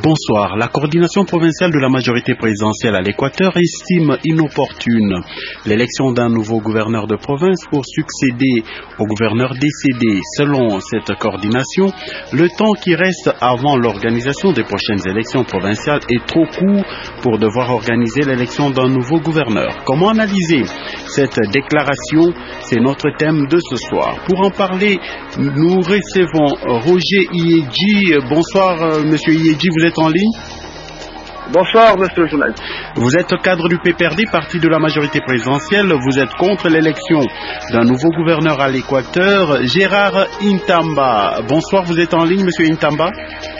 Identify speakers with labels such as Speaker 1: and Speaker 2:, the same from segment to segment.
Speaker 1: Bonsoir. La coordination provinciale de la majorité présidentielle à l'Équateur estime inopportune l'élection d'un nouveau gouverneur de province pour succéder au gouverneur décédé. Selon cette coordination, le temps qui reste avant l'organisation des prochaines élections provinciales est trop court pour devoir organiser l'élection d'un nouveau gouverneur. Comment analyser cette déclaration? C'est notre thème de ce soir. Pour en parler, nous recevons Roger Iedji. Bonsoir, monsieur Iedji, vous êtes en ligne?
Speaker 2: Bonsoir, monsieur le journaliste.
Speaker 1: Vous êtes cadre du PPRD, parti de la majorité présidentielle. Vous êtes contre l'élection d'un nouveau gouverneur à l'Équateur, Gérard Intamba. Bonsoir, vous êtes en ligne, monsieur Intamba?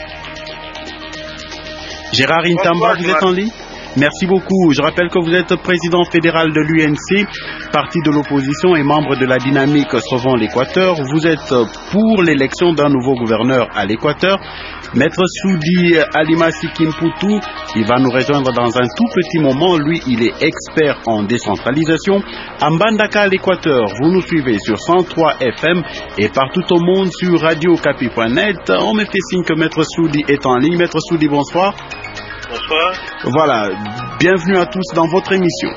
Speaker 1: Gérard Intamba, vous êtes en ligne? Merci beaucoup. Je rappelle que vous êtes président fédéral de l'UNC, parti de l'opposition et membre de la dynamique Sauvons l'Équateur. Vous êtes pour l'élection d'un nouveau gouverneur à l'Équateur. Maître Soudi Alimasi Kimpoutou, il va nous rejoindre dans un tout petit moment. Lui, il est expert en décentralisation. À Mbandaka, à l'Équateur, vous nous suivez sur 103 FM et partout au monde sur radiocapi.net. On me fait signe que Maître Soudi est en ligne. Maître Soudi, bonsoir.
Speaker 2: Bonsoir.
Speaker 1: Voilà, bienvenue à tous dans votre émission.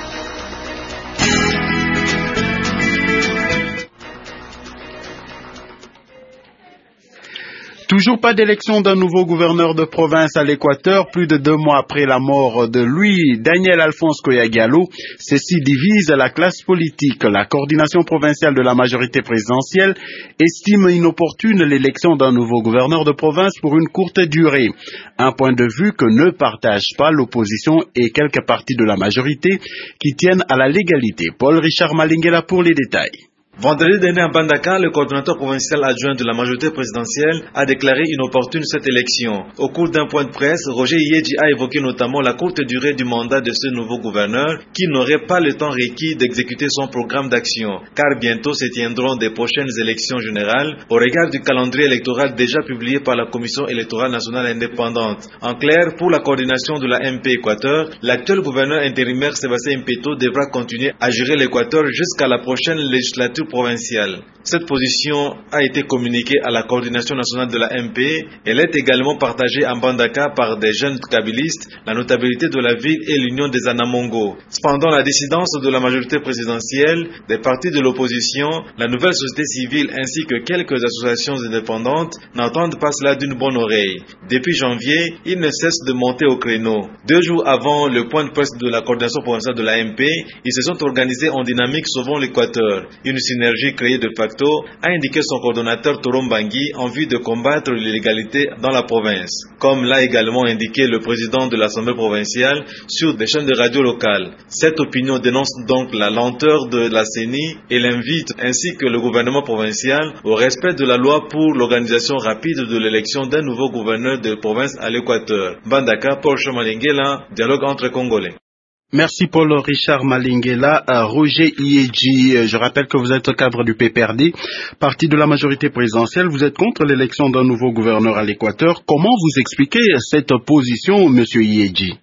Speaker 1: Toujours pas d'élection d'un nouveau gouverneur de province à l'Équateur, plus de 2 mois après la mort de lui, Daniel Alphonse Koya-Diallo. Ceci divise la classe politique. La coordination provinciale de la majorité présidentielle estime inopportune l'élection d'un nouveau gouverneur de province pour une courte durée. Un point de vue que ne partage pas l'opposition et quelques partis de la majorité qui tiennent à la légalité. Paul Richard Malingela pour les détails.
Speaker 3: Vendredi dernier à Mbandaka, le coordonnateur provincial adjoint de la majorité présidentielle a déclaré inopportune cette élection. Au cours d'un point de presse, Roger Iedji a évoqué notamment la courte durée du mandat de ce nouveau gouverneur qui n'aurait pas le temps requis d'exécuter son programme d'action, car bientôt se tiendront des prochaines élections générales au regard du calendrier électoral déjà publié par la Commission électorale nationale indépendante. En clair, pour la coordination de la MP Équateur, l'actuel gouverneur intérimaire Sébastien Impeto devra continuer à gérer l'Équateur jusqu'à la prochaine législature provinciale. Cette position a été communiquée à la coordination nationale de la MP. Elle est également partagée en Mbandaka par des jeunes kabylistes, la notabilité de la ville et l'union des Anamongo. Cependant, la dissidence de la majorité présidentielle, des partis de l'opposition, la nouvelle société civile ainsi que quelques associations indépendantes n'entendent pas cela d'une bonne oreille. Depuis janvier, ils ne cessent de monter au créneau. 2 jours avant le point de presse de la coordination provinciale de la MP, ils se sont organisés en dynamique Sauvons l'Équateur. Une synergie créée de facto, a indiqué son coordonnateur Torom Bangui en vue de combattre l'illégalité dans la province. Comme l'a également indiqué le président de l'Assemblée provinciale sur des chaînes de radio locales. Cette opinion dénonce donc la lenteur de la CENI et l'invite ainsi que le gouvernement provincial au respect de la loi pour l'organisation rapide de l'élection d'un nouveau gouverneur de province à l'Équateur. Mbandaka, Paul Chamalingela, dialogue entre Congolais.
Speaker 1: Merci Paul Richard Malingela. Roger Iedji, je rappelle que vous êtes cadre du PPRD, parti de la majorité présidentielle. Vous êtes contre l'élection d'un nouveau gouverneur à l'Équateur. Comment vous expliquez cette position, monsieur Iedji?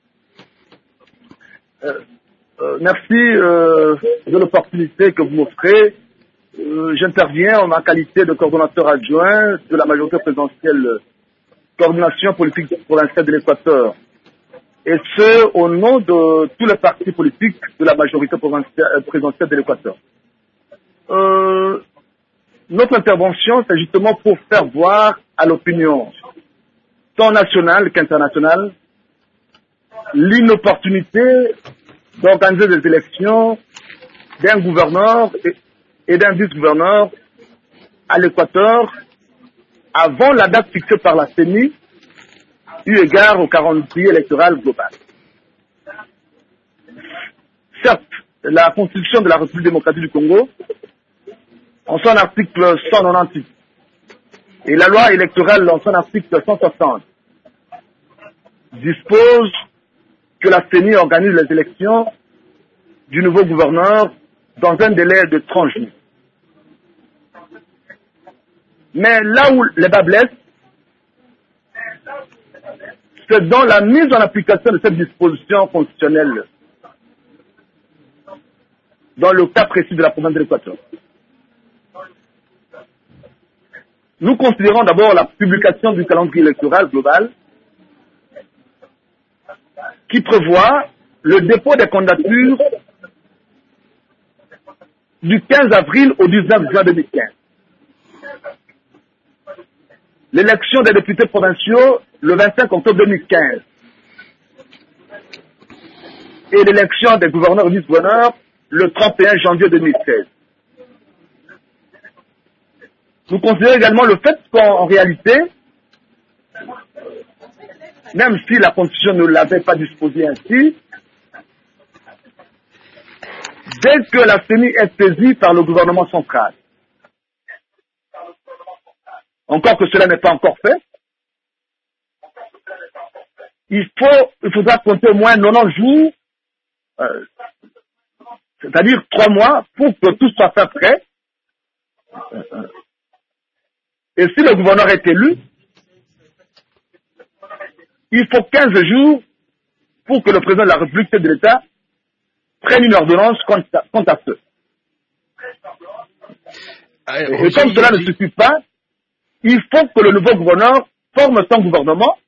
Speaker 2: Merci de l'opportunité que vous m'offrez. J'interviens en ma qualité de coordonnateur adjoint de la majorité présidentielle, coordination politique provinciale de l'Équateur. Et ce, au nom de tous les partis politiques de la majorité présidentielle de l'Équateur. Notre intervention, c'est justement pour faire voir à l'opinion, tant nationale qu'internationale, l'inopportunité d'organiser des élections d'un gouverneur et d'un vice-gouverneur à l'Équateur avant la date fixée par la CENI, eu égard au calendrier électoral global. Certes, la Constitution de la République démocratique du Congo, en son article 198, et la loi électorale en son article 160, dispose que la CENI organise les élections du nouveau gouverneur dans un délai de 30 jours. Mais là où les bas blessent, c'est dans la mise en application de cette disposition constitutionnelle dans le cas précis de la province de l'Équateur. Nous considérons d'abord la publication du calendrier électoral global qui prévoit le dépôt des candidatures du 15 avril au 19 juin 2015. L'élection des députés provinciaux le 25 octobre 2015. Et l'élection des gouverneurs et vice-gouverneurs le 31 janvier 2016. Nous considérons également le fait qu'en réalité, même si la Constitution ne l'avait pas disposé ainsi, dès que la CENI est saisie par le gouvernement central, encore que cela n'est pas encore fait, il faudra compter au moins 90 jours, c'est-à-dire 3 mois, pour que tout soit fait prêt. Et si le gouverneur est élu, il faut 15 jours pour que le président de la République de l'État prenne une ordonnance quant à ce. Et comme cela ne suffit pas, il faut que le nouveau gouverneur forme son gouvernement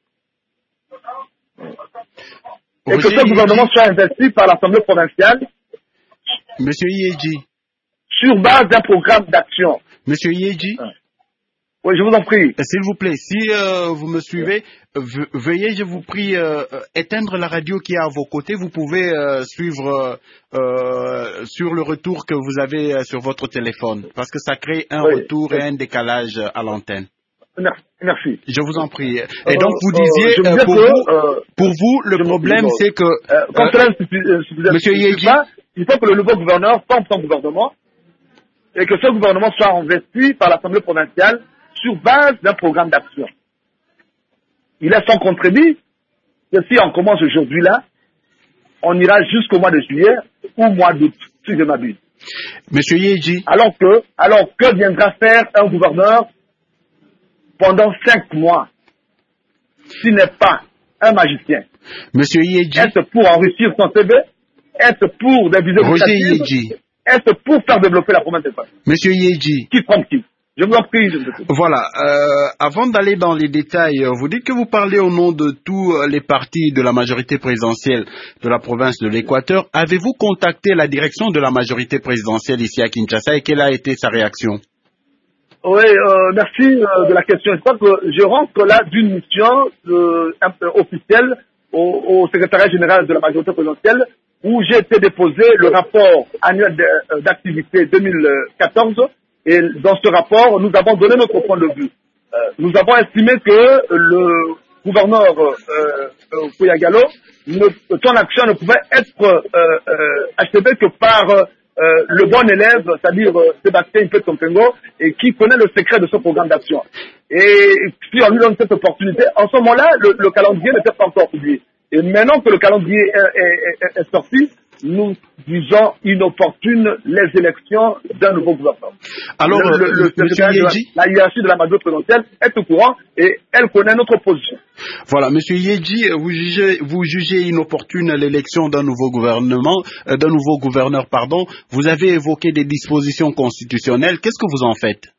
Speaker 2: et que ce gouvernement soit investi par l'Assemblée provinciale
Speaker 1: Monsieur Yedji.
Speaker 2: Sur base d'un programme d'action.
Speaker 1: Monsieur Yedji.
Speaker 2: Oui, je vous en prie.
Speaker 1: S'il vous plaît, si vous me suivez, veuillez, je vous prie, éteindre la radio qui est à vos côtés. Vous pouvez suivre sur le retour que vous avez sur votre téléphone, parce que ça crée un retour et un décalage à l'antenne.
Speaker 2: Merci.
Speaker 1: Je vous en prie. Et donc, vous disiez, pour vous, le problème, c'est que...
Speaker 2: Comme cela ne suffit pas, il faut que le nouveau gouverneur forme son gouvernement et que ce gouvernement soit investi par l'Assemblée provinciale sur base d'un programme d'action. Il est sans contredit que si on commence aujourd'hui là, on ira jusqu'au mois de juillet ou mois d'août, si je m'abuse.
Speaker 1: Monsieur Yedji.
Speaker 2: Alors que viendra faire un gouverneur pendant 5 mois, s'il n'est pas un magicien?
Speaker 1: Monsieur Yedji.
Speaker 2: Est-ce pour enrichir son CV? Est-ce pour des visées
Speaker 1: Yedji.
Speaker 2: Est-ce pour faire développer la province de Paris?
Speaker 1: Monsieur Yedji.
Speaker 2: Qui prend qui? Je vous en prie.
Speaker 1: Voilà. Avant d'aller dans les détails, vous dites que vous parlez au nom de tous les partis de la majorité présidentielle de la province de l'Équateur. Avez-vous contacté la direction de la majorité présidentielle ici à Kinshasa et quelle a été sa réaction?
Speaker 2: Oui, merci de la question. Je crois que je rentre là d'une mission officielle au secrétariat général de la majorité présidentielle où j'ai été déposé le rapport annuel d'activité 2014. Et dans ce rapport, nous avons donné notre point de vue. Nous avons estimé que le gouverneur Kouya-Gallo, son action ne pouvait être achevée que par le bon élève, c'est-à-dire Sébastien Ipet-Tompengo, et qui connaît le secret de ce programme d'action. Et si on lui donne cette opportunité, en ce moment-là, le calendrier n'était pas encore publié. Et maintenant que le calendrier est sorti, nous disons inopportune les élections d'un nouveau gouvernement.
Speaker 1: Alors,
Speaker 2: la hiérarchie de la majorité présidentielle est au courant et elle connaît notre position.
Speaker 1: Voilà, Monsieur Yedji, vous jugez inopportune l'élection d'un nouveau gouvernement, gouverneur. Vous avez évoqué des dispositions constitutionnelles. Qu'est-ce que vous en faites?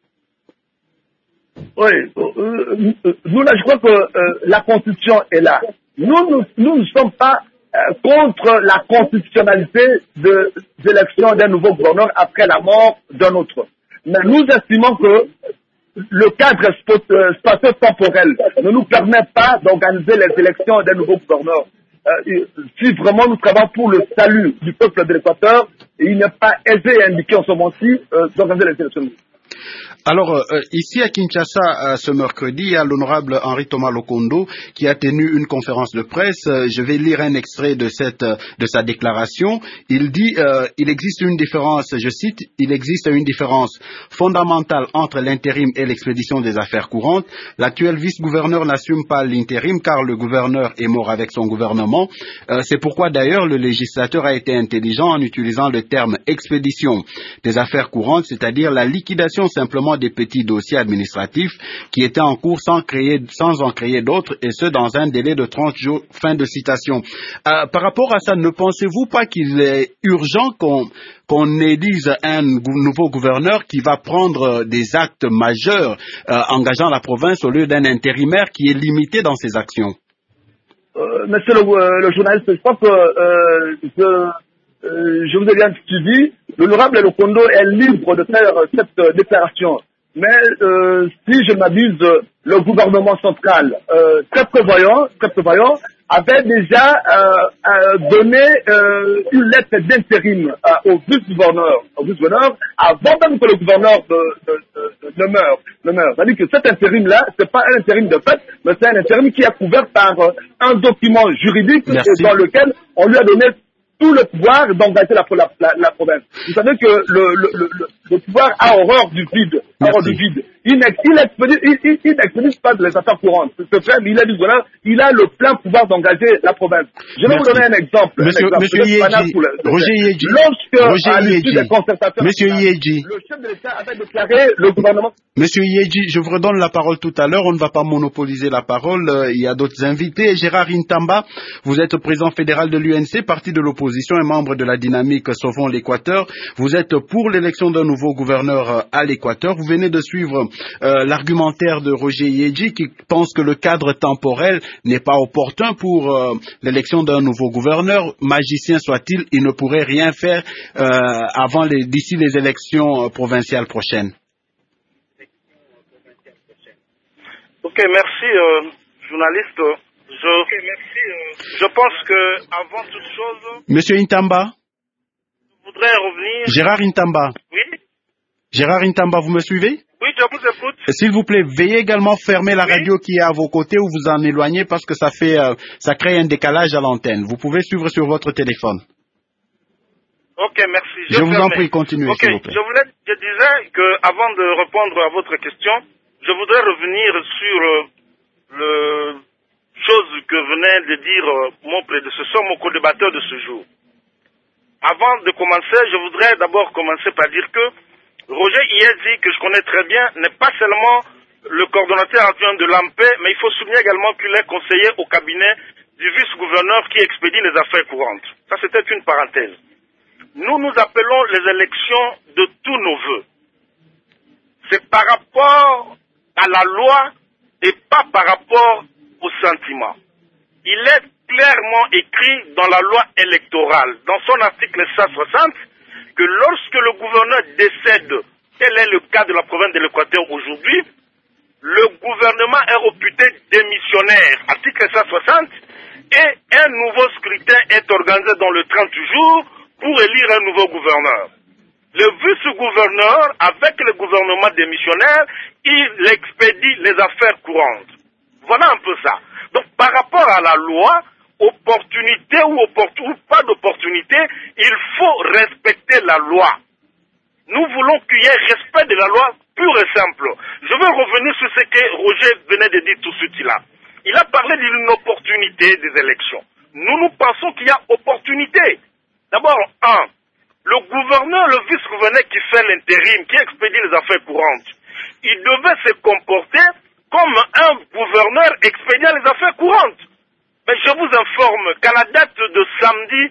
Speaker 2: Oui, nous là, je crois que la Constitution est là. Nous ne sommes pas contre la constitutionnalité de l'élection d'un nouveau gouverneur après la mort d'un autre. Mais nous estimons que le cadre spatio-temporel ne nous permet pas d'organiser les élections d'un nouveau gouverneur. Si vraiment nous travaillons pour le salut du peuple de l'Équateur, il n'est pas aisé et indiqué en ce moment-ci d'organiser les élections.
Speaker 1: Alors, ici à Kinshasa, ce mercredi, il y a l'honorable Henri Thomas Lokondo qui a tenu une conférence de presse. Je vais lire un extrait de sa déclaration. Il dit, il existe une différence, je cite, il existe une différence fondamentale entre l'intérim et l'expédition des affaires courantes. L'actuel vice-gouverneur n'assume pas l'intérim car le gouverneur est mort avec son gouvernement. C'est pourquoi d'ailleurs le législateur a été intelligent en utilisant le terme expédition des affaires courantes, c'est-à-dire la liquidation simplement des petits dossiers administratifs qui étaient en cours sans en créer d'autres, et ce dans un délai de 30 jours. Fin de citation. Par rapport à ça, ne pensez-vous pas qu'il est urgent qu'on élise un nouveau gouverneur qui va prendre des actes majeurs engageant la province au lieu d'un intérimaire qui est limité dans ses actions?
Speaker 2: monsieur le journaliste, je crois que je vous ai bien suivi. L'honorable Lokondo est libre de faire cette déclaration. Mais si je m'abuse, le gouvernement central, très prévoyant, avait déjà donné une lettre d'intérim au vice-gouverneur, avant même que le gouverneur ne meure. C'est-à-dire que cet intérim-là, c'est pas un intérim de fait, mais c'est un intérim qui est couvert par un document juridique dans lequel on lui a donné tout le pouvoir d'engager la province. Vous savez que le pouvoir a horreur du vide. Il n'expédie pas de les affaires courantes. Ce fait, il a le plein pouvoir d'engager la province. Je vais vous donner un exemple.
Speaker 1: Monsieur Yedji,
Speaker 2: le chef de l'État avait déclaré le gouvernement.
Speaker 1: Monsieur Yedji, je vous redonne la parole tout à l'heure. On ne va pas monopoliser la parole. Il y a d'autres invités. Gérard Intamba, vous êtes président fédéral de l'UNC, parti de l'opposition et membre de la dynamique Sauvons l'Équateur. Vous êtes pour l'élection d'un nouveau gouverneur à l'Équateur. Vous venez de suivre l'argumentaire de Roger Yedji qui pense que le cadre temporel n'est pas opportun pour l'élection d'un nouveau gouverneur. Magicien soit-il, il ne pourrait rien faire d'ici les élections provinciales prochaines.
Speaker 4: Ok, merci journaliste. Je pense que avant toute chose.
Speaker 1: Monsieur Intamba.
Speaker 4: Je voudrais revenir.
Speaker 1: Gérard Intamba.
Speaker 4: Oui.
Speaker 1: Gérard Intamba, vous me suivez?
Speaker 4: Oui, je vous écoute.
Speaker 1: S'il vous plaît, veuillez également fermer la radio qui est à vos côtés ou vous en éloigner parce que ça crée un décalage à l'antenne. Vous pouvez suivre sur votre téléphone.
Speaker 4: Ok, merci.
Speaker 1: Je vous en prie, continuez, s'il vous plaît.
Speaker 4: Je disais que avant de répondre à votre question, je voudrais revenir sur le chose que venait de dire mon prédécesseur, mon co-débatteur de ce jour. Avant de commencer, je voudrais d'abord commencer par dire que Roger Yedji, que je connais très bien, n'est pas seulement le coordonnateur adjoint de l'AMP, mais il faut souligner également qu'il est conseiller au cabinet du vice-gouverneur qui expédie les affaires courantes. Ça, c'était une parenthèse. Nous appelons les élections de tous nos vœux. C'est par rapport à la loi et pas par rapport au sentiment. Il est clairement écrit dans la loi électorale, dans son article 160, que lorsque le gouverneur décède, tel est le cas de la province de l'Équateur aujourd'hui, le gouvernement est réputé démissionnaire, article 160, et un nouveau scrutin est organisé dans le 30 jours pour élire un nouveau gouverneur. Le vice-gouverneur, avec le gouvernement démissionnaire, il expédie les affaires courantes. Voilà un peu ça. Donc par rapport à la loi, opportunité ou pas d'opportunité, il faut respecter la loi. Nous voulons qu'il y ait respect de la loi pur et simple. Je veux revenir sur ce que Roger venait de dire tout de suite là. Il a parlé d'une opportunité des élections. Nous pensons qu'il y a opportunité. D'abord, le gouverneur, le vice-gouverneur qui fait l'intérim, qui expédie les affaires courantes, il devait se comporter comme un gouverneur expédiant les affaires courantes. Mais je vous informe qu'à la date de samedi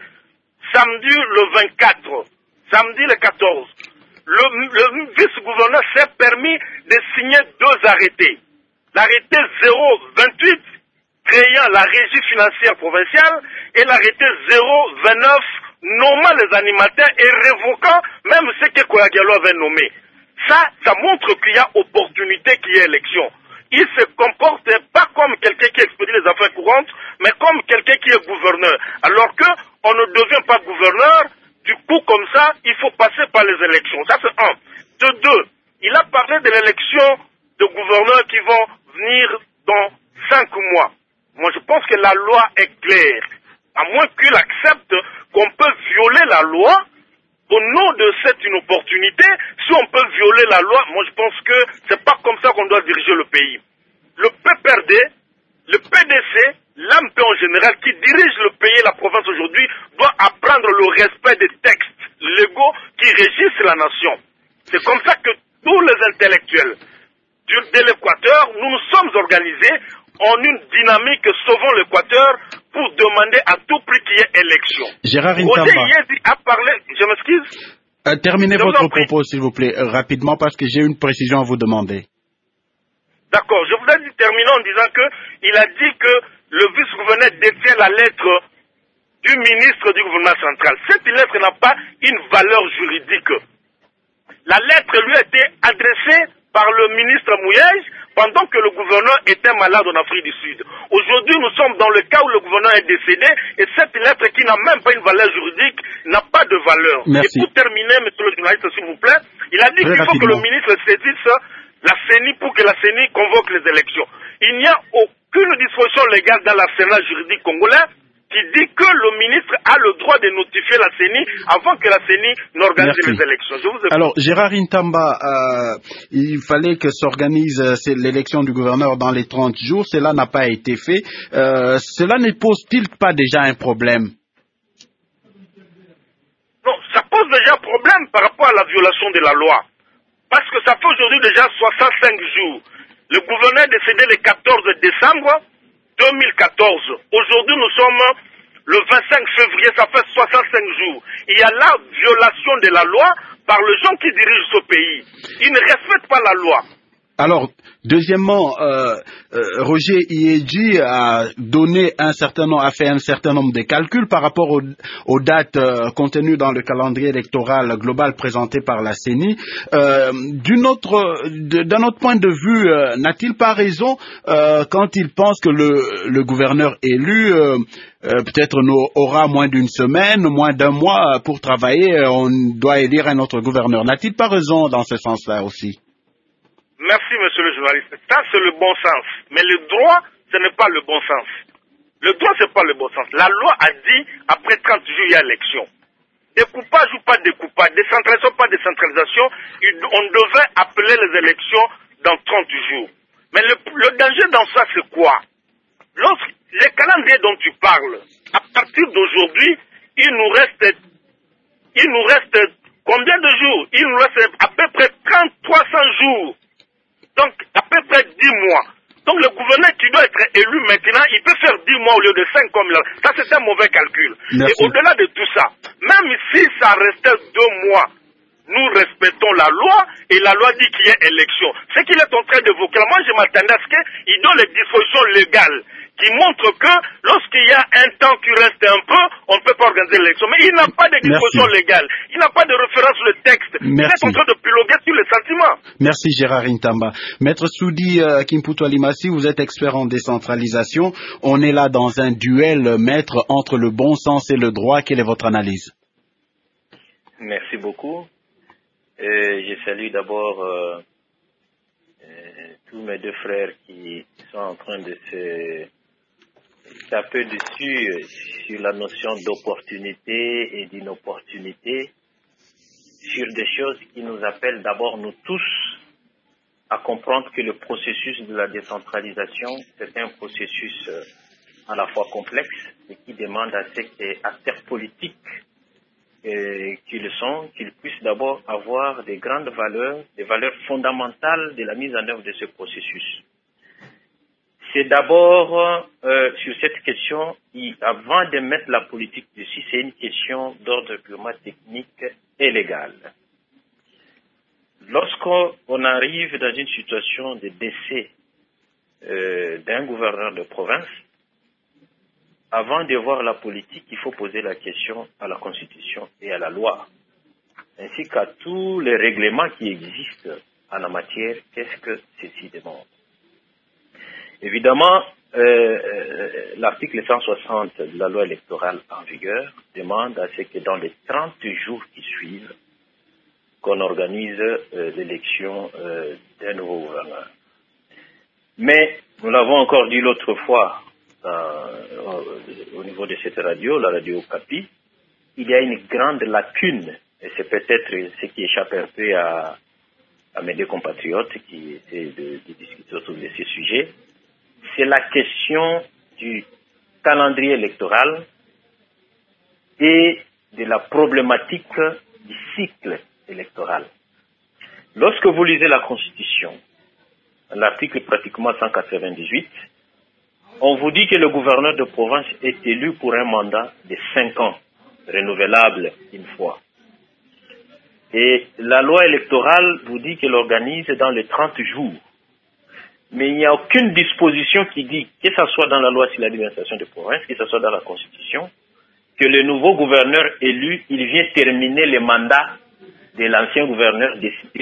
Speaker 4: le 24, samedi le 14, le vice-gouverneur s'est permis de signer 2 arrêtés. L'arrêté 028 créant la régie financière provinciale et l'arrêté 029 nommant les animateurs et révoquant même ce que Koyagalo avait nommé. Ça montre qu'il y a opportunité qu'il y ait élection. Il se comporte pas comme quelqu'un qui expédie les affaires courantes, mais comme quelqu'un qui est gouverneur. Alors que on ne devient pas gouverneur, du coup comme ça, il faut passer par les élections. Ça c'est un. De 2, il a parlé de l'élection de gouverneurs qui vont venir dans 5 mois. Moi je pense que la loi est claire. À moins qu'il accepte qu'on peut violer la loi, au nom de cette inopportunité, si on peut violer la loi, moi je pense que c'est pas comme ça qu'on doit diriger le pays. Le PPRD, le PDC, l'AMP en général, qui dirige le pays et la province aujourd'hui, doit apprendre le respect des textes légaux qui régissent la nation. C'est comme ça que tous les intellectuels de l'Équateur, nous nous sommes organisés en une dynamique Sauvons l'Équateur pour demander à tout prix qu'il y ait élection.
Speaker 1: Gérard Intamba.
Speaker 4: Roger Yedji a parlé, je m'excuse.
Speaker 1: Terminez votre propos, s'il vous plaît, rapidement, parce que j'ai une précision à vous demander.
Speaker 4: D'accord, je voudrais terminer en disant qu'il a dit que le vice-gouverneur détient la lettre du ministre du gouvernement central. Cette lettre n'a pas une valeur juridique. La lettre lui a été adressée par le ministre Mouyej pendant que le gouverneur était malade en Afrique du Sud. Aujourd'hui, nous sommes dans le cas où le gouverneur est décédé et cette lettre qui n'a même pas une valeur juridique n'a pas de valeur.
Speaker 1: Merci.
Speaker 4: Et pour terminer, monsieur le journaliste, s'il vous plaît, il a dit qu'il faut que le ministre saisisse la CENI pour que la CENI convoque les élections. Il n'y a aucune disposition légale dans l'arsenal juridique congolais qui dit que le ministre a le droit de notifier la CENI avant que la CENI n'organise les élections. Je vous écoute.
Speaker 1: Alors, Gérard Intamba, il fallait que s'organise l'élection du gouverneur dans les 30 jours. Cela n'a pas été fait. Cela ne pose-t-il pas déjà un problème?
Speaker 4: Non, ça pose déjà un problème par rapport à la violation de la loi. Parce que ça fait aujourd'hui déjà 65 jours. Le gouverneur est décédé le 14 décembre 2014. Aujourd'hui, nous sommes le 25 février, ça fait 65 jours. Il y a la violation de la loi par les gens qui dirigent ce pays. Ils ne respectent pas la loi.
Speaker 1: Alors, deuxièmement, Roger Iedji a fait un certain nombre de calculs par rapport aux dates contenues dans le calendrier électoral global présenté par la CENI. D'un autre point de vue, n'a-t-il pas raison quand il pense que le gouverneur élu peut-être aura moins d'une semaine, moins d'un mois pour travailler, on doit élire un autre gouverneur. N'a-t-il pas raison dans ce sens-là aussi?
Speaker 4: Merci, monsieur le journaliste. Ça, c'est le bon sens. Mais le droit, ce n'est pas le bon sens. Le droit, ce n'est pas le bon sens. La loi a dit, après 30 jours, il y a élection. Découpage ou pas découpage, décentralisation ou pas décentralisation, on devait appeler les élections dans 30 jours. Mais le danger dans ça, c'est quoi? Les calendriers dont tu parles, à partir d'aujourd'hui, il nous reste combien de jours? Il nous reste à peu près 300 jours. Donc, à peu près 10 mois. Donc, le gouverneur qui doit être élu maintenant, il peut faire 10 mois au lieu de 5 comme là. Ça, c'est un mauvais calcul.
Speaker 1: Merci.
Speaker 4: Et au-delà de tout ça, même si ça restait 2 mois, nous respectons la loi et la loi dit qu'il y a élection. Ce qu'il est en train d'évoquer, moi, je m'attendais à ce qu'il donne les dispositions légales qui montrent que lorsqu'il y a un temps qui reste un peu, on ne peut pas organiser l'élection. Mais il n'a pas de disposition légale. Il n'a pas de référence sur le texte.
Speaker 1: Merci.
Speaker 4: Il est en train de piloguer sur les sentiments.
Speaker 1: Merci Gérard Intamba. Maître Soudi Kimputu Alimasi, vous êtes expert en décentralisation. On est là dans un duel, maître, entre le bon sens et le droit. Quelle est votre analyse?
Speaker 5: Merci beaucoup. Je salue d'abord tous mes deux frères qui sont en train de se taper dessus sur la notion d'opportunité et d'inopportunité, sur des choses qui nous appellent d'abord nous tous à comprendre que le processus de la décentralisation, c'est un processus à la fois complexe et qui demande à ces acteurs politiques qu'ils sont, qu'ils puissent d'abord avoir des grandes valeurs, des valeurs fondamentales de la mise en œuvre de ce processus. C'est d'abord sur cette question, avant de mettre la politique dessus, c'est une question d'ordre purement technique et légal. Lorsqu'on arrive dans une situation de décès d'un gouverneur de province, avant de voir la politique, il faut poser la question à la Constitution et à la loi, ainsi qu'à tous les règlements qui existent en la matière, qu'est-ce que ceci demande. Évidemment, l'article 160 de la loi électorale en vigueur demande à ce que dans les 30 jours qui suivent, qu'on organise l'élection d'un nouveau gouverneur. Mais, nous l'avons encore dit l'autre fois, au niveau de cette radio, la radio Okapi, il y a une grande lacune, et c'est peut-être ce qui échappe un peu à mes deux compatriotes qui essaient de discuter autour de ces sujets, c'est la question du calendrier électoral et de la problématique du cycle électoral. Lorsque vous lisez la Constitution, l'article pratiquement 198, on vous dit que le gouverneur de province est élu pour un mandat de 5 ans, renouvelable une fois. Et la loi électorale vous dit qu'elle organise dans les 30 jours. mais il n'y a aucune disposition qui dit, que ce soit dans la loi sur l'administration des provinces, que ce soit dans la Constitution, que le nouveau gouverneur élu, il vient terminer le mandat de l'ancien gouverneur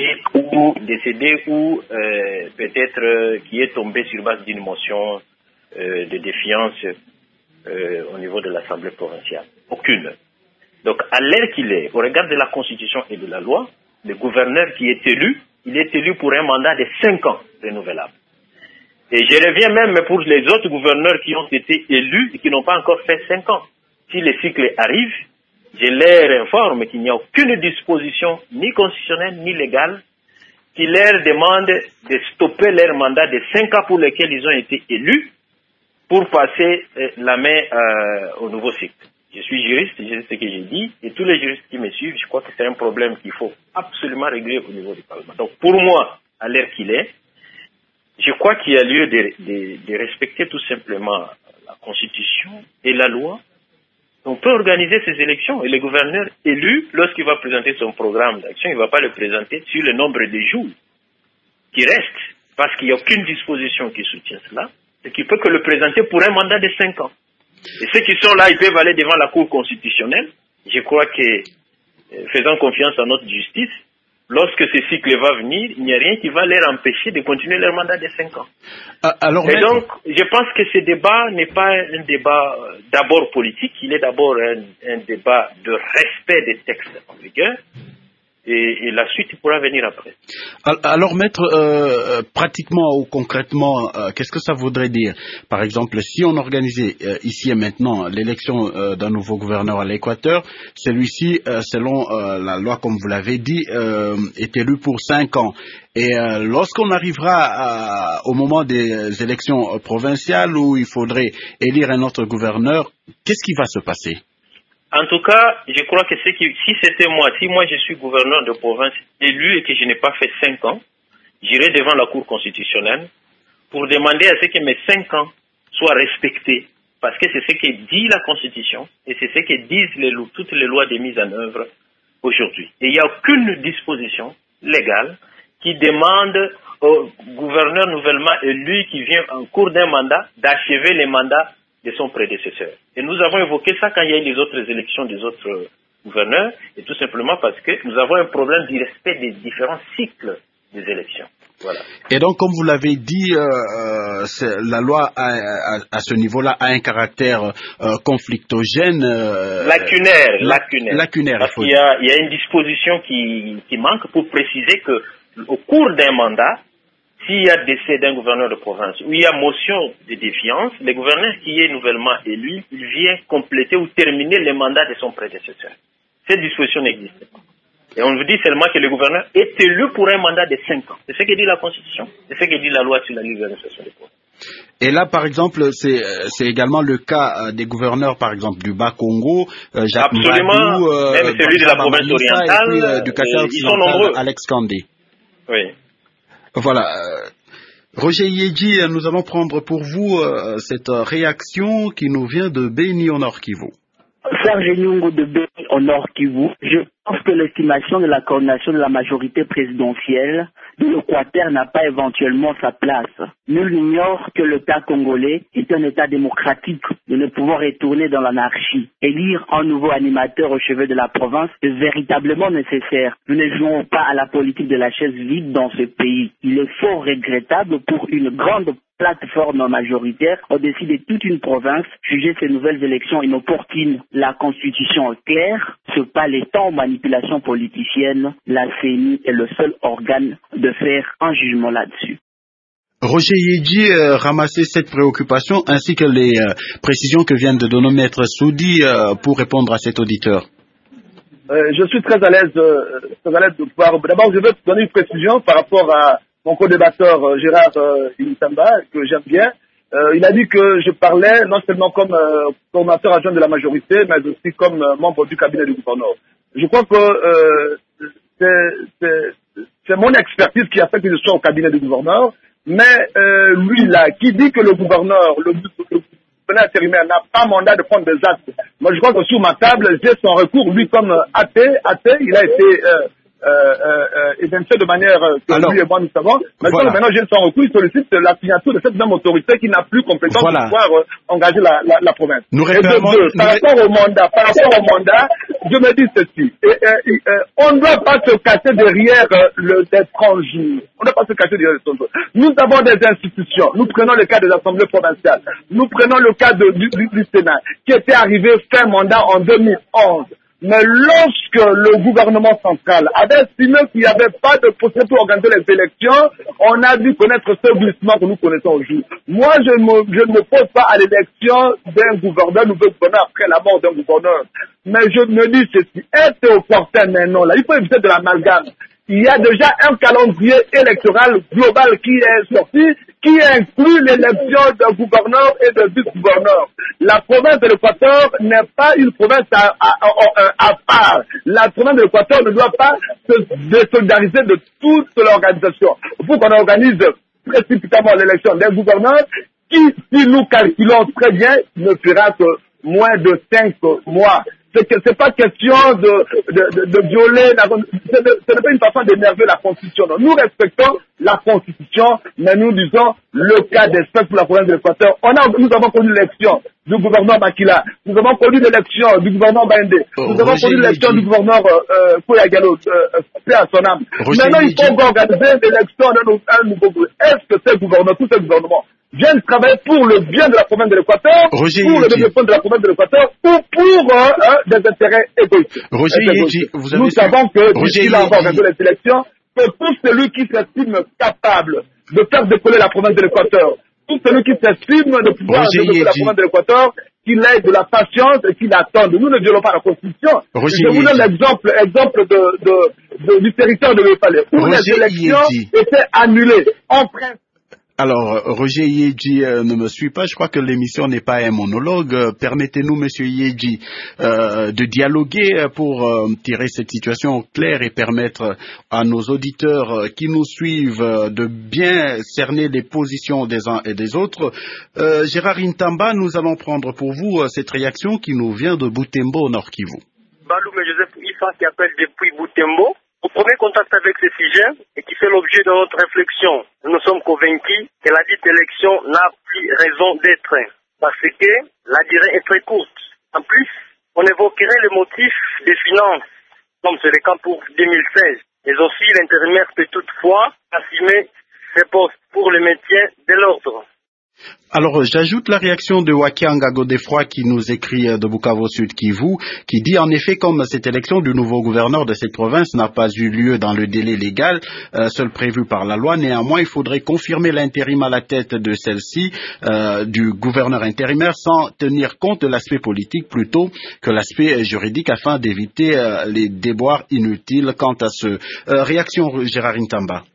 Speaker 5: décédé ou peut-être qui est tombé sur base d'une motion de défiance au niveau de l'Assemblée provinciale. Aucune. Donc, à l'heure qu'il est, au regard de la Constitution et de la loi, le gouverneur qui est élu, il est élu pour un mandat de 5 ans renouvelable. Et je reviens même pour les autres gouverneurs qui ont été élus et qui n'ont pas encore fait 5 ans. Si le cycle arrive, je leur informe qu'il n'y a aucune disposition ni constitutionnelle ni légale qui leur demande de stopper leur mandat de 5 ans pour lesquels ils ont été élus pour passer la main au nouveau cycle. Je suis juriste, je sais ce que j'ai dit, et tous les juristes qui me suivent, je crois que c'est un problème qu'il faut absolument régler au niveau du Parlement. Donc pour moi, à l'heure qu'il est, je crois qu'il y a lieu de respecter tout simplement la Constitution et la loi. On peut organiser ces élections et le gouverneur élu, lorsqu'il va présenter son programme d'action, il ne va pas le présenter sur le nombre de jours qui restent, parce qu'il n'y a aucune disposition qui soutient cela, et qui peut que le présenter pour un mandat de 5 ans. Et ceux qui sont là, ils peuvent aller devant la Cour constitutionnelle. Je crois que, faisant confiance à notre justice, lorsque ce cycle va venir, il n'y a rien qui va leur empêcher de continuer leur mandat de 5 ans. Et donc, je pense que ce débat n'est pas un débat d'abord politique, il est d'abord un débat de respect des textes en vigueur. Et la suite pourra venir après.
Speaker 1: Alors, maître, pratiquement ou concrètement, qu'est-ce que ça voudrait dire? Par exemple, si on organisait ici et maintenant l'élection d'un nouveau gouverneur à l'Équateur, celui-ci, selon la loi, comme vous l'avez dit, est élu pour 5 ans. Et lorsqu'on arrivera au moment des élections provinciales où il faudrait élire un autre gouverneur, qu'est-ce qui va se passer?
Speaker 5: En tout cas, je crois que si c'était moi, si moi je suis gouverneur de province élu et que je n'ai pas fait 5 ans, j'irai devant la Cour constitutionnelle pour demander à ce que mes 5 ans soient respectés. Parce que c'est ce que dit la Constitution et c'est ce que disent toutes les lois de mise en œuvre aujourd'hui. Et il n'y a aucune disposition légale qui demande au gouverneur nouvellement élu qui vient en cours d'un mandat d'achever les mandats de son prédécesseur. Et nous avons évoqué ça quand il y a eu les autres élections des autres gouverneurs, et tout simplement parce que nous avons un problème du respect des différents cycles des élections. Voilà.
Speaker 1: Et donc, comme vous l'avez dit, la loi à ce niveau-là a un caractère conflictogène. Lacunaire.
Speaker 5: Parce qu'il y a une disposition qui manque pour préciser que au cours d'un mandat, s'il y a décès d'un gouverneur de province ou il y a motion de défiance, le gouverneur qui est nouvellement élu, il vient compléter ou terminer le mandat de son prédécesseur. Cette disposition n'existe pas. Et on vous dit seulement que le gouverneur est élu pour un mandat de 5 ans. C'est ce que dit la Constitution, c'est ce que dit la loi sur la libre administration des provinces.
Speaker 1: Et là, par exemple, c'est également le cas des gouverneurs, par exemple, du Bas-Congo, Jacques
Speaker 5: Absolument,
Speaker 1: Mbadou,
Speaker 5: même celui de la province orientale,
Speaker 1: et puis, du Kassai
Speaker 5: ils sont nombreux.
Speaker 1: Alex Kandé.
Speaker 5: Oui.
Speaker 1: Voilà. Roger Yedji, nous allons prendre pour vous cette réaction qui nous vient de Beni au Nord Kivu.
Speaker 6: Serge Nyungo de Beni au Nord Kivu. Je pense que l'estimation de la coordination de la majorité présidentielle de l'Équateur n'a pas éventuellement sa place. Nul n'ignore que l'État congolais est un État démocratique de ne pouvoir retourner dans l'anarchie. Élire un nouveau animateur au chevet de la province est véritablement nécessaire. Nous ne jouons pas à la politique de la chaise vide dans ce pays. Il est fort regrettable pour une grande plateforme majoritaire au-dessus de toute une province juger ces nouvelles élections inopportunes. La Constitution est claire, ce pas les temps aux manipulations politiciennes. La CENI est le seul organe de faire un jugement là-dessus.
Speaker 1: Roger Yedji, ramasser cette préoccupation ainsi que les précisions que vient de donner Maître Soudi pour répondre à cet auditeur.
Speaker 2: Je suis très à l'aise de pouvoir. D'abord, je veux donner une précision par rapport à mon co-débatteur Gérard Initamba, que j'aime bien. Il a dit que je parlais non seulement comme coordonnateur adjoint de la majorité, mais aussi comme membre du cabinet du gouverneur. Je crois que c'est mon expertise qui a fait que je sois au cabinet du gouverneur, mais lui là, qui dit que le gouverneur intérimaire n'a pas mandat de prendre des actes. Moi, je crois que sur ma table, j'ai son recours. Lui, comme athée, il a été évincé de manière que lui et moi nous savons. Maintenant, j'ai son recours, il sollicite la signature de cette même autorité qui n'a plus compétence pour pouvoir engager la province. Par rapport au mandat, je me dis ceci. On ne doit pas se cacher derrière l'étranger. On ne doit pas se cacher derrière l'étranger. Nous avons des institutions. Nous prenons le cas des assemblées provinciales. Nous prenons le cas du Sénat, qui était arrivé fin mandat en 2011. Mais lorsque le gouvernement central avait estimé qu'il n'y avait pas de possibilité pour organiser les élections, on a dû connaître ce glissement que nous connaissons aujourd'hui. Moi, je ne me pose pas à l'élection d'un nouveau gouverneur après la mort d'un gouverneur. Mais je me dis ceci, est-ce opportun maintenant là? Il faut éviter de l'amalgame. Il y a déjà un calendrier électoral global qui est sorti, qui inclut l'élection d'un gouverneur et de vice-gouverneur. La province de l'Équateur n'est pas une province à part. La province de l'Équateur ne doit pas se désolidariser de toute l'organisation. Il faut qu'on organise précipitamment l'élection d'un gouverneur qui, si nous calculons très bien, ne fera que moins de 5 mois. C'est pas question de violer ce n'est pas une façon d'énerver la Constitution. Non. Nous respectons la Constitution, mais nous disons le cas d'espèce pour la province de l'Équateur. Nous avons connu l'élection du gouverneur Makila, nous avons connu l'élection du gouverneur Baende, nous avons connu l'élection du gouverneur Koyagalo, paix à son âme. Maintenant, il faut organiser l'élection d'un nouveau gouvernement. Est-ce que ces gouverneurs, tous ces gouvernements, viennent travailler pour le bien de la province de l'Équateur, pour le développement de la province de l'Équateur, ou pour des intérêts égoïstes. Nous savons que d'ici là, on va organiser les élections, que tout celui qui s'estime capable de faire décoller la province de l'Équateur, tout celui qui s'estime de pouvoir développer la province de l'Équateur, qu'il ait de la patience et qu'il attende. Nous ne violons pas la Constitution. Je vous donne l'exemple du territoire de l'Épalais, où les élections étaient annulées. En principe.
Speaker 1: Alors, Roger Yedji ne me suit pas. Je crois que l'émission n'est pas un monologue. Permettez-nous, Monsieur Yedji, de dialoguer pour tirer cette situation claire et permettre à nos auditeurs qui nous suivent de bien cerner les positions des uns et des autres. Gérard Intamba, nous allons prendre pour vous cette réaction qui nous vient de Butembo, Nord Kivu.
Speaker 7: Baloum Joseph Issa qui appelle depuis Butembo. Au premier contact avec ce sujet et qui fait l'objet de notre réflexion, nous sommes convaincus que la dite élection n'a plus raison d'être parce que la durée est très courte. En plus, on évoquerait les motifs des finances, comme c'est le cas pour 2016, mais aussi l'intérimaire peut toutefois assumer ses postes pour le maintien de l'ordre.
Speaker 1: Alors, j'ajoute la réaction de Wakianga Godefroy qui nous écrit de Bukavu Sud Kivu, qui dit en effet comme cette élection du nouveau gouverneur de cette province n'a pas eu lieu dans le délai légal, seul prévu par la loi, néanmoins il faudrait confirmer l'intérim à la tête de celle-ci, du gouverneur intérimaire, sans tenir compte de l'aspect politique plutôt que l'aspect juridique afin d'éviter les déboires inutiles quant à ce. Réaction Gérard Intamba.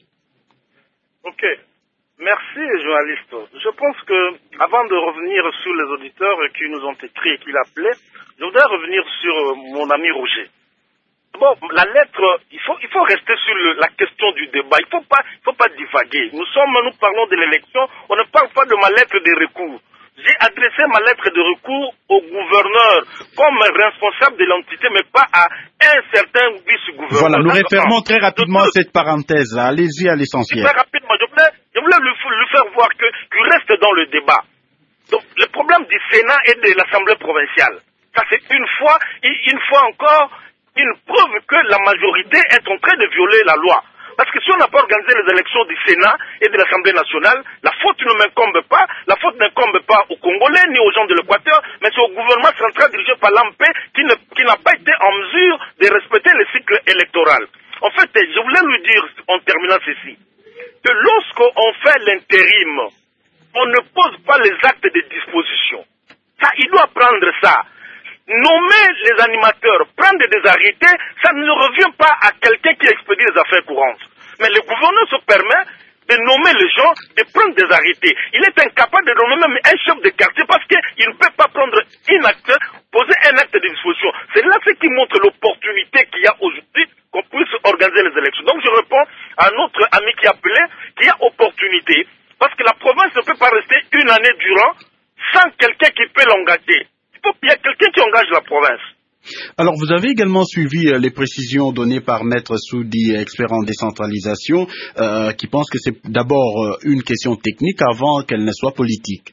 Speaker 4: Ok. Merci, journaliste. Je pense que, avant de revenir sur les auditeurs qui nous ont écrit et qui l'appelaient, je voudrais revenir sur mon ami Roger. Bon, la lettre, il faut rester sur la question du débat. Il faut pas divaguer. Nous parlons de l'élection. On ne parle pas de ma lettre de recours. J'ai adressé ma lettre de recours au gouverneur comme responsable de l'entité, mais pas à un certain vice-gouverneur.
Speaker 1: Voilà, nous référons très rapidement à cette parenthèse-là. Allez-y à l'essentiel.
Speaker 4: Très rapidement, je voulais lui faire voir qu'il reste dans le débat. Donc, le problème du Sénat et de l'Assemblée provinciale, ça c'est une fois encore, une preuve que la majorité est en train de violer la loi. Parce que si on n'a pas organisé les élections du Sénat et de l'Assemblée nationale, la faute ne m'incombe pas. La faute n'incombe pas aux Congolais ni aux gens de l'Équateur, mais c'est au gouvernement central dirigé par l'AMP qui n'a pas été en mesure de respecter le cycle électoral. En fait, je voulais lui dire, en terminant ceci, que lorsqu'on fait l'intérim, on ne pose pas les actes de disposition. Ça, il doit prendre ça. Nommer les animateurs, prendre des arrêtés, ça ne revient pas à quelqu'un qui expédie les affaires courantes. Mais le gouverneur se permet de nommer les gens, de prendre des arrêtés. Il est incapable de nommer même un chef de quartier parce qu'il ne peut pas prendre poser un acte de disposition. C'est là ce qui montre l'opportunité qu'il y a aujourd'hui qu'on puisse organiser les élections. Donc je réponds à notre ami qui appelait qu'il y a opportunité parce que la province ne peut pas rester une année durant sans quelqu'un qui peut l'engager. Il y a quelqu'un qui engage la province.
Speaker 1: Alors, vous avez également suivi les précisions données par Maître Soudi, expert en décentralisation, qui pense que c'est d'abord une question technique avant qu'elle ne soit politique.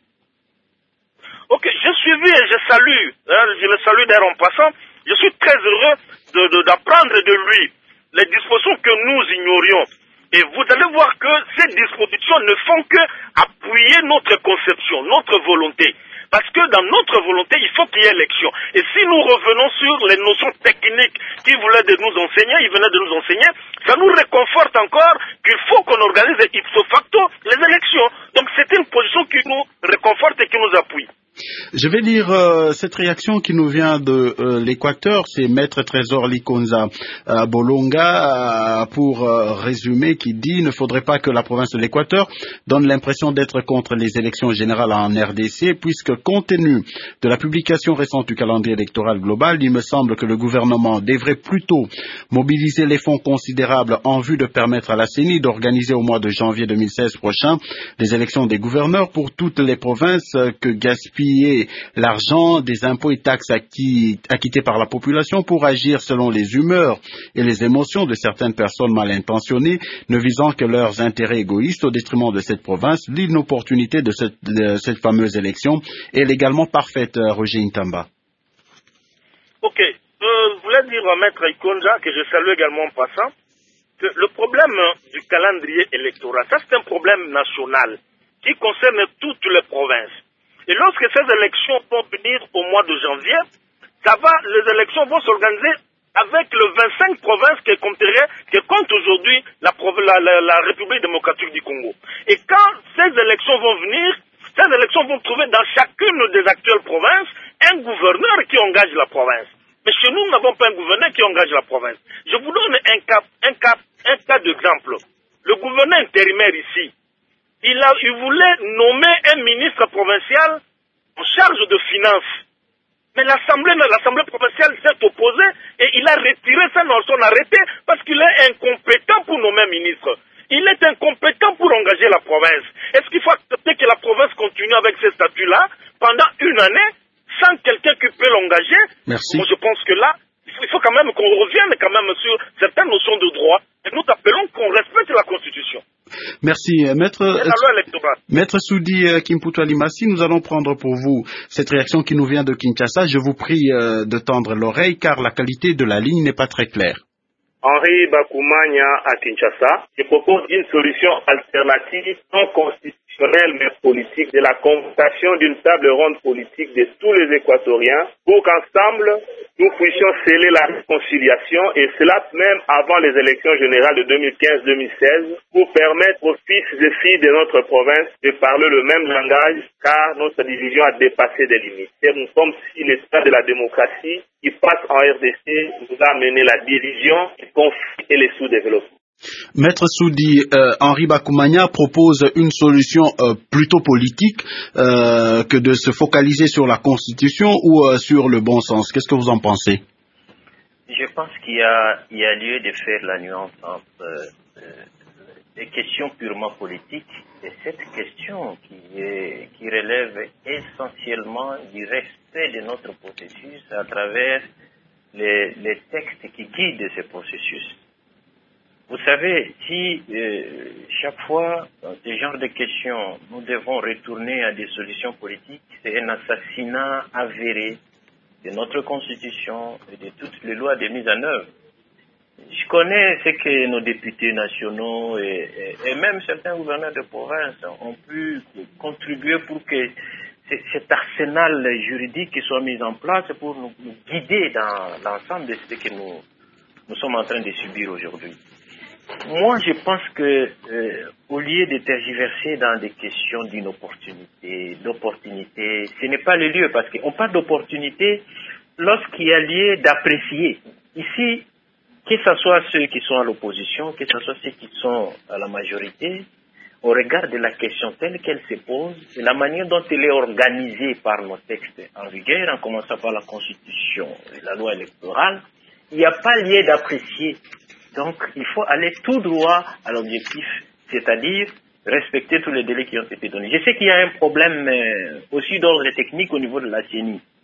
Speaker 4: Ok, j'ai suivi et je le salue d'ailleurs en passant. Je suis très heureux d'apprendre de lui les dispositions que nous ignorions. Et vous allez voir que ces dispositions ne font que appuyer notre conception, notre volonté. Parce que dans notre volonté, il faut qu'il y ait élection. Et si nous revenons sur les notions techniques qu'il voulait de nous enseigner, il venait de nous enseigner, ça nous réconforte encore qu'il faut qu'on organise ipso facto les élections. Donc c'est une position qui nous réconforte et qui nous appuie.
Speaker 1: Je vais lire cette réaction qui nous vient de l'Équateur, c'est Maître Trésor Likonza Bolonga, pour résumer, qui dit « Il ne faudrait pas que la province de l'Équateur donne l'impression d'être contre les élections générales en RDC, puisque compte tenu de la publication récente du calendrier électoral global, il me semble que le gouvernement devrait plutôt mobiliser les fonds considérables en vue de permettre à la CENI d'organiser au mois de janvier 2016 prochain les élections des gouverneurs pour toutes les provinces que gaspillent l'argent des impôts et taxes acquittés par la population pour agir selon les humeurs et les émotions de certaines personnes mal intentionnées, ne visant que leurs intérêts égoïstes au détriment de cette province. L'inopportunité de cette fameuse élection est légalement parfaite, Roger Intamba.
Speaker 4: Ok, je voulais dire à Maître Ikonja, que je salue également en passant, que le problème du calendrier électoral, ça c'est un problème national qui concerne toutes les provinces. Et lorsque ces élections vont venir au mois de janvier, les élections vont s'organiser avec le 25 provinces que compte aujourd'hui la République démocratique du Congo. Et quand ces élections vont venir, ces élections vont trouver dans chacune des actuelles provinces un gouverneur qui engage la province. Mais chez nous, nous n'avons pas un gouverneur qui engage la province. Je vous donne un cas d'exemple. Le gouverneur intérimaire ici, il voulait nommer un ministre provincial en charge de finances. Mais l'Assemblée provinciale s'est opposée et il a retiré son arrêté parce qu'il est incompétent pour nommer un ministre. Il est incompétent pour engager la province. Est-ce qu'il faut accepter que la province continue avec ces statuts-là pendant une année sans quelqu'un qui peut l'engager?
Speaker 1: Merci.
Speaker 4: Moi, je pense que là, il faut quand même qu'on revienne quand même sur certaines notions de droit et nous appelons qu'on respecte la Constitution.
Speaker 1: Merci. Maître Soudi Kimputu Alimasi, nous allons prendre pour vous cette réaction qui nous vient de Kinshasa. Je vous prie de tendre l'oreille car la qualité de la ligne n'est pas très claire.
Speaker 8: Henri Bakoumania à Kinshasa. Je propose une solution alternative non constitutionnelle mais politique de la convocation d'une table ronde politique de tous les Équatoriens pour qu'ensemble nous puissions sceller la réconciliation et cela même avant les élections générales de 2015-2016 pour permettre aux fils et filles de notre province de parler le même langage car notre division a dépassé des limites. C'est comme si l'état de la démocratie qui passe en RDC nous a mené la division, le conflit et les sous-développements.
Speaker 1: Maître Soudi, Henri Bakoumania propose une solution plutôt politique que de se focaliser sur la Constitution ou sur le bon sens. Qu'est-ce que vous en pensez?
Speaker 5: Je pense qu'il y a lieu de faire la nuance entre des questions purement politiques et cette question qui relève essentiellement du respect de notre processus à travers les textes qui guident ce processus. Vous savez, si chaque fois, dans ce genre de questions, nous devons retourner à des solutions politiques, c'est un assassinat avéré de notre Constitution et de toutes les lois de mise en œuvre. Je connais ce que nos députés nationaux et même certains gouverneurs de province ont pu contribuer pour que cet arsenal juridique soit mis en place pour nous guider dans l'ensemble de ce que nous sommes en train de subir aujourd'hui. Moi, je pense que au lieu de tergiverser dans des questions d'opportunité, ce n'est pas le lieu parce qu'on parle d'opportunité lorsqu'il y a lieu d'apprécier. Ici, que ce soit ceux qui sont à l'opposition, que ce soit ceux qui sont à la majorité, au regard de la question telle qu'elle se pose, et la manière dont elle est organisée par nos textes en vigueur, en commençant par la Constitution et la loi électorale, il n'y a pas lieu d'apprécier. Donc, il faut aller tout droit à l'objectif, c'est-à-dire respecter tous les délais qui ont été donnés. Je sais qu'il y a un problème aussi d'ordre technique au niveau de la CENI.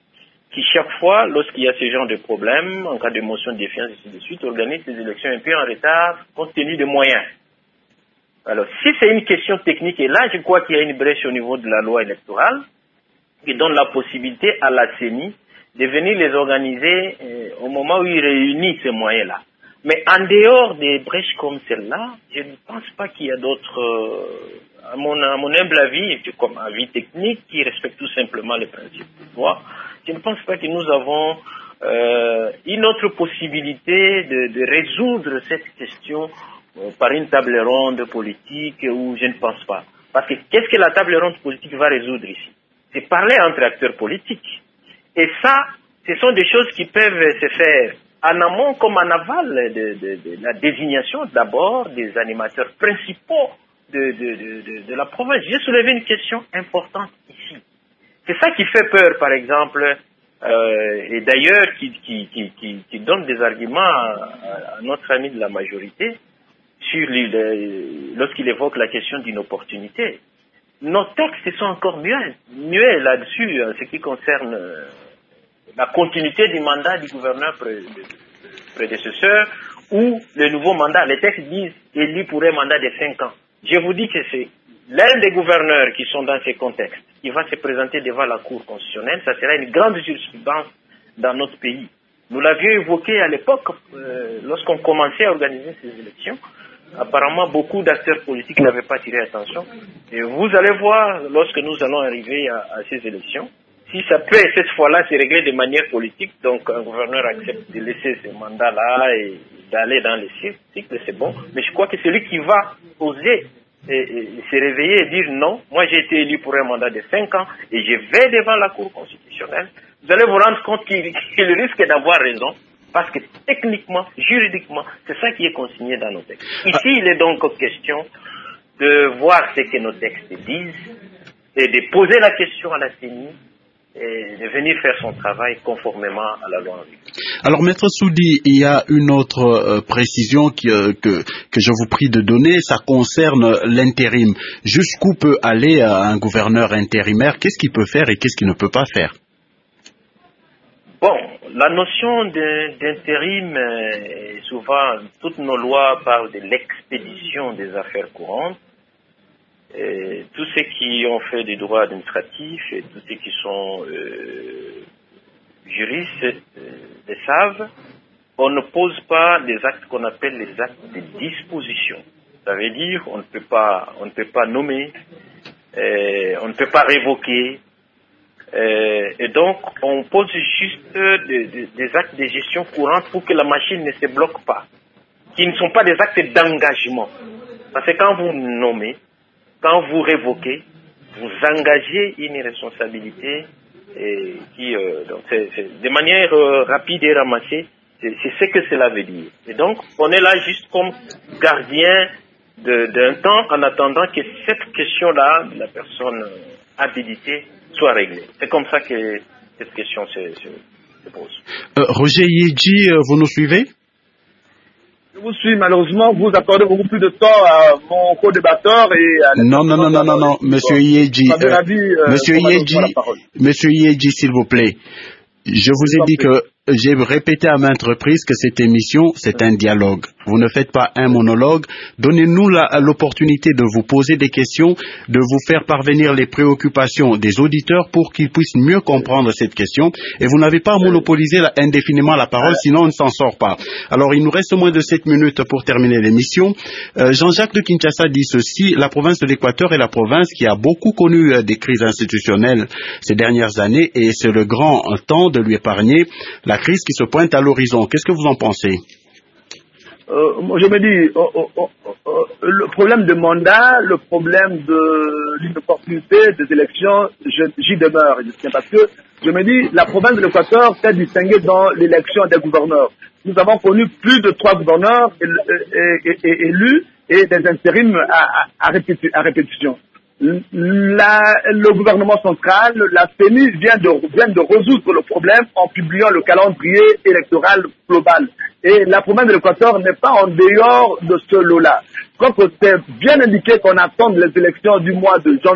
Speaker 5: qui chaque fois, lorsqu'il y a ce genre de problème, en cas de motion de défiance, et ainsi de suite, organise les élections un peu en retard, compte tenu des moyens. Alors, si c'est une question technique, et là, je crois qu'il y a une brèche au niveau de la loi électorale, qui donne la possibilité à la CENI de venir les organiser au moment où il réunit ces moyens-là. Mais en dehors des brèches comme celle-là, je ne pense pas qu'il y a d'autres, à mon humble avis, comme avis technique, qui respecte tout simplement les principes du droit. Je ne pense pas que nous avons une autre possibilité de résoudre cette question par une table ronde politique, ou je ne pense pas. Parce que qu'est-ce que la table ronde politique va résoudre ici? C'est parler entre acteurs politiques. Et ça, ce sont des choses qui peuvent se faire en amont comme en aval de la désignation d'abord des animateurs principaux de la province. J'ai soulevé une question importante ici. C'est ça qui fait peur, par exemple, et d'ailleurs qui donne des arguments à notre ami de la majorité lorsqu'il évoque la question d'une opportunité. Nos textes sont encore muets là-dessus, en ce qui concerne la continuité du mandat du gouverneur prédécesseur ou le nouveau mandat. Les textes disent élu pour un mandat de 5 ans. Je vous dis que c'est l'un des gouverneurs qui sont dans ces contextes qui va se présenter devant la Cour constitutionnelle. Ça sera une grande jurisprudence dans notre pays. Nous l'avions évoqué à l'époque, lorsqu'on commençait à organiser ces élections. Apparemment, beaucoup d'acteurs politiques n'avaient pas tiré attention. Et vous allez voir, lorsque nous allons arriver à ces élections, si ça peut, cette fois-là, se régler de manière politique, donc un gouverneur accepte de laisser ce mandat-là et d'aller dans les cycles, c'est bon. Mais je crois que celui qui va oser se réveiller et dire non, moi j'ai été élu pour un mandat de 5 ans et je vais devant la Cour constitutionnelle, vous allez vous rendre compte qu'il risque d'avoir raison. Parce que techniquement, juridiquement, c'est ça qui est consigné dans nos textes. Ici, il est donc question de voir ce que nos textes disent et de poser la question à la CENI et de venir faire son travail conformément à la loi en vigueur.
Speaker 1: Alors, Maître Soudi, il y a une autre précision que je vous prie de donner, ça concerne l'intérim. Jusqu'où peut aller un gouverneur intérimaire? Qu'est-ce qu'il peut faire et qu'est-ce qu'il ne peut pas faire?
Speaker 5: Bon, la notion d'intérim, souvent, toutes nos lois parlent de l'expédition des affaires courantes. Et tous ceux qui ont fait du droit administratif et tous ceux qui sont juristes le savent, on ne pose pas les actes qu'on appelle les actes de disposition. Ça veut dire on ne peut pas nommer, on ne peut pas révoquer. Et donc, on pose juste des actes de gestion courante pour que la machine ne se bloque pas, qui ne sont pas des actes d'engagement. Parce que quand vous nommez, quand vous révoquez, vous engagez une responsabilité qui, donc c'est de manière rapide et ramassée, c'est ce que cela veut dire. Et donc, on est là juste comme gardien d'un temps en attendant que cette question-là de la personne habilitée soit réglée. C'est comme ça que cette question se pose.
Speaker 1: Roger Yedji, vous nous suivez?
Speaker 2: Je vous suis, malheureusement, vous accordez beaucoup plus de temps à mon co-débatteur et à...
Speaker 1: Non, Monsieur Yedji, Monsieur Yedji, s'il vous plaît. Je vous ai dit que j'ai répété à maintes reprises que cette émission, c'est un dialogue. Vous ne faites pas un monologue. Donnez-nous l'opportunité de vous poser des questions, de vous faire parvenir les préoccupations des auditeurs pour qu'ils puissent mieux comprendre cette question. Et vous n'avez pas à monopoliser indéfiniment la parole, sinon on ne s'en sort pas. Alors, il nous reste moins de 7 minutes pour terminer l'émission. Jean-Jacques de Kinshasa dit ceci: la province de l'Équateur est la province qui a beaucoup connu des crises institutionnelles ces dernières années, et c'est le grand temps de lui épargner la crise qui se pointe à l'horizon. Qu'est-ce que vous en pensez?
Speaker 2: Je me dis, le problème de mandat, le problème de l'inopportunité des élections, j'y demeure. Parce que je me dis, la province de l'Équateur s'est distinguée dans l'élection des gouverneurs. Nous avons connu plus de 3 gouverneurs élus et des intérims à répétition. Le gouvernement central, la CENI vient de résoudre le problème en publiant le calendrier électoral global. Et la province de l'Équateur n'est pas en dehors de ce lot-là. Comme c'est bien indiqué qu'on attend les élections du mois de janvier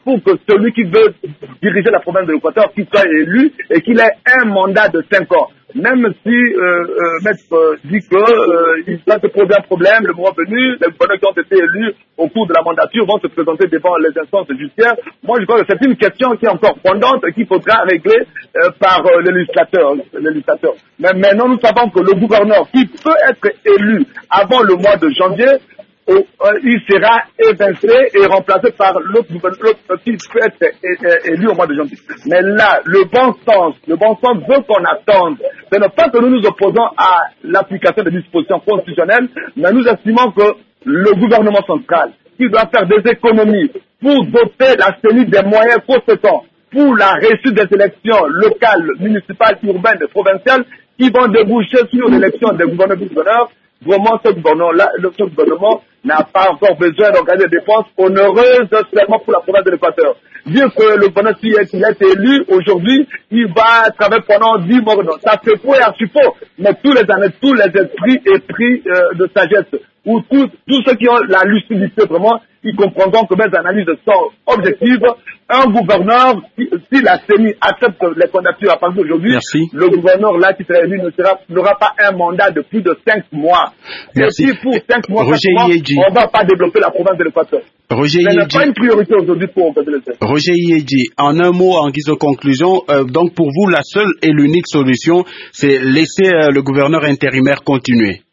Speaker 2: pour que celui qui veut diriger la province de l'Équateur, qu'il soit élu et qu'il ait un mandat de 5 ans. Même si Maître dit qu'il va se poser un problème, le moment venu, les gouverneurs qui ont été élus au cours de la mandature vont se présenter devant les instances judiciaires. Moi, je crois que c'est une question qui est encore pendante et qu'il faudra régler par le législateur. Mais maintenant, nous savons que le gouverneur qui peut être élu avant le mois de janvier, il sera évincé et remplacé par l'autre qui peut être élu au mois de janvier. Mais là, le bon sens veut qu'on attende. Ce n'est pas que nous nous opposons à l'application des dispositions constitutionnelles, mais nous estimons que le gouvernement central, qui doit faire des économies pour doter la CENI des moyens conséquents pour la réussite des élections locales, municipales, urbaines et provinciales, qui vont déboucher sur l'élection des gouverneurs. Vraiment, ce gouvernement n'a pas encore besoin d'organiser des dépenses onéreuses seulement pour la province de l'Équateur. Dire que le gouvernement, s'il est élu aujourd'hui, il va travailler pendant 10 mois. Ça se peut et archi faux. Mais tous les esprits épris de sagesse, ou tous ceux qui ont la lucidité vraiment, ils comprendront que mes analyses sont objectives. Un gouverneur, si la CENI accepte les candidatures à partir d'aujourd'hui, le gouverneur là qui sera élu n'aura pas un mandat de plus de 5 mois.
Speaker 1: Merci.
Speaker 2: Et si pour 5 mois, on ne va pas développer la province de l'Équateur. Ce n'est pas une priorité aujourd'hui pour le
Speaker 1: Roger Yedji, en un mot, en guise de conclusion, donc pour vous, la seule et l'unique solution, c'est laisser le gouverneur intérimaire continuer.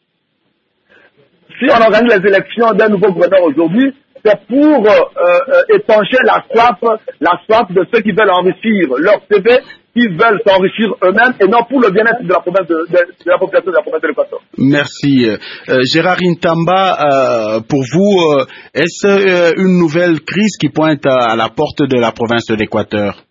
Speaker 2: Si on organise les élections d'un nouveau gouverneur aujourd'hui, c'est pour étancher la soif de ceux qui veulent enrichir leur CV, qui veulent s'enrichir eux-mêmes, et non pour le bien-être de la province de la population de la province de l'Équateur.
Speaker 1: Merci. Gérard Intamba, pour vous, est-ce une nouvelle crise qui pointe à la porte de la province de l'Équateur?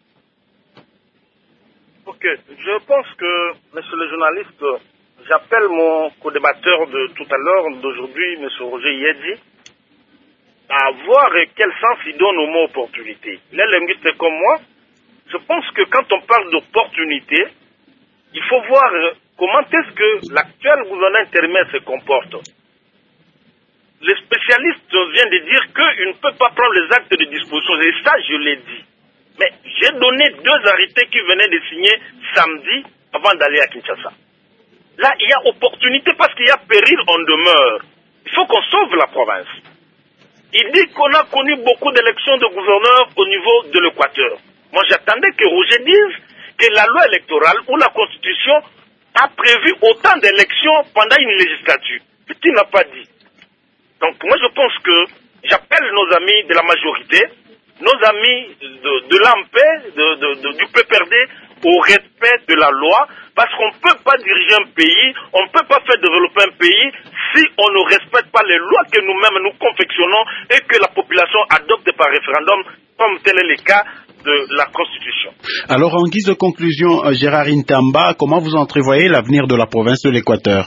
Speaker 4: Ok, je pense que, monsieur le journaliste, j'appelle mon co-débatteur de tout à l'heure, d'aujourd'hui, monsieur Roger Yedji, à voir quel sens il donne au mot opportunité. Les linguistes comme moi, je pense que quand on parle d'opportunité, il faut voir comment est-ce que l'actuel gouvernement intérimaire se comporte. Les spécialistes viennent de dire qu'il ne peut pas prendre les actes de disposition, et ça je l'ai dit. Mais j'ai donné 2 arrêtés qui venaient de signer samedi avant d'aller à Kinshasa. Là, il y a opportunité parce qu'il y a péril en demeure. Il faut qu'on sauve la province. Il dit qu'on a connu beaucoup d'élections de gouverneurs au niveau de l'Équateur. Moi, j'attendais que Roger dise que la loi électorale ou la Constitution a prévu autant d'élections pendant une législature. Ce qu'il n'a pas dit. Donc, moi, je pense que j'appelle nos amis de la majorité, nos amis de l'AMP, du PPRD, au respect de la loi, parce qu'on ne peut pas diriger un pays, on ne peut pas faire développer un pays si on ne respecte pas les lois que nous-mêmes nous confectionnons et que la population adopte par référendum, comme tel est le cas de la Constitution.
Speaker 1: Alors, en guise de conclusion, Gérard Intamba, comment vous entrevoyez l'avenir de la province de l'Équateur?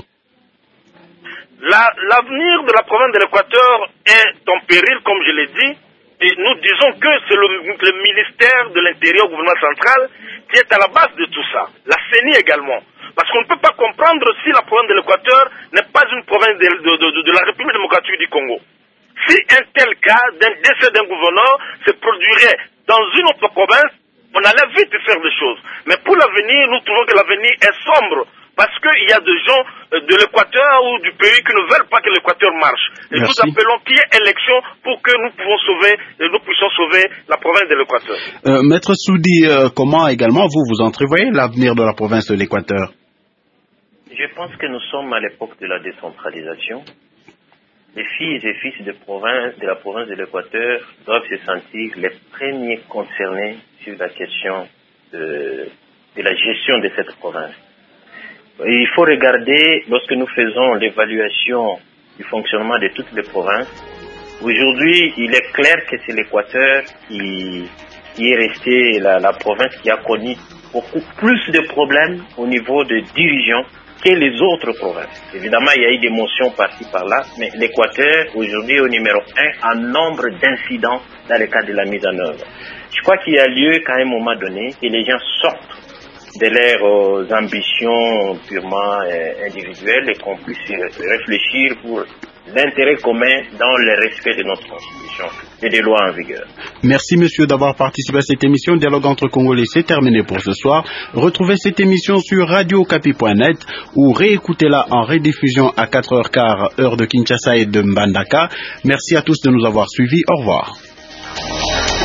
Speaker 4: L'avenir de la province de l'Équateur est en péril, comme je l'ai dit, et nous disons que c'est le ministère de l'Intérieur, gouvernement central, qui est à la base de tout ça. La CENI également. Parce qu'on ne peut pas comprendre si la province de l'Équateur n'est pas une province de la République démocratique du Congo. Si un tel cas d'un décès d'un gouverneur se produirait dans une autre province, on allait vite faire des choses. Mais pour l'avenir, nous trouvons que l'avenir est sombre. Parce qu'il y a des gens de l'Équateur ou du pays qui ne veulent pas que l'Équateur marche. Et nous appelons qu'il y ait élection pour que nous puissions sauver la province de l'Équateur.
Speaker 1: Maître Soudi, comment également vous entrevoyez l'avenir de la province de l'Équateur?
Speaker 5: Je pense que nous sommes à l'époque de la décentralisation. Les filles et fils de la province de l'Équateur doivent se sentir les premiers concernés sur la question de la gestion de cette province. Il faut regarder, lorsque nous faisons l'évaluation du fonctionnement de toutes les provinces, aujourd'hui, il est clair que c'est l'Équateur qui est resté la province qui a connu beaucoup plus de problèmes au niveau de dirigeants que les autres provinces. Évidemment, il y a eu des motions par-ci, par-là, mais l'Équateur, aujourd'hui, est au numéro 1 en nombre d'incidents dans le cadre de la mise en œuvre. Je crois qu'il y a lieu, qu'à un moment donné, que les gens sortent de leurs ambitions purement individuelles et qu'on puisse réfléchir pour d'intérêt commun dans le respect de notre Constitution et des lois en vigueur.
Speaker 1: Merci monsieur d'avoir participé à cette émission. Dialogue entre Congolais, c'est terminé pour ce soir. Retrouvez cette émission sur radiokapi.net ou réécoutez-la en rediffusion à 4h15 heure de Kinshasa et de Mbandaka. Merci à tous de nous avoir suivis. Au revoir.